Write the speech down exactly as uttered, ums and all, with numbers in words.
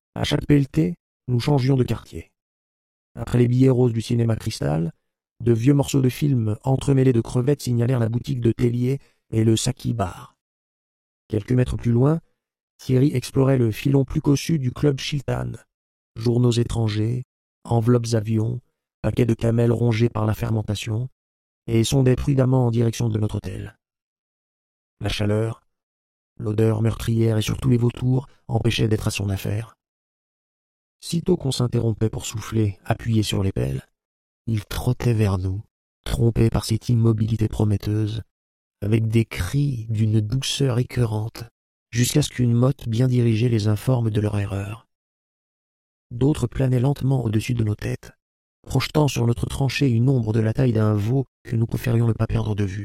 À chaque pelletée, nous changions de quartier. Après les billets roses du cinéma Cristal, de vieux morceaux de film entremêlés de crevettes signalèrent la boutique de Tellier et le Saki Bar. Quelques mètres plus loin, Thierry explorait le filon plus cossu du club Chiltan. Journaux étrangers, enveloppes avions, paquets de camels rongés par la fermentation, et sondait prudemment en direction de notre hôtel. La chaleur, l'odeur meurtrière et surtout les vautours empêchaient d'être à son affaire. Sitôt qu'on s'interrompait pour souffler, appuyé sur les pelles, il trottait vers nous, trompé par cette immobilité prometteuse, avec des cris d'une douceur écœurante, jusqu'à ce qu'une motte bien dirigée les informe de leur erreur. D'autres planaient lentement au-dessus de nos têtes, projetant sur notre tranchée une ombre de la taille d'un veau que nous préférions ne pas perdre de vue.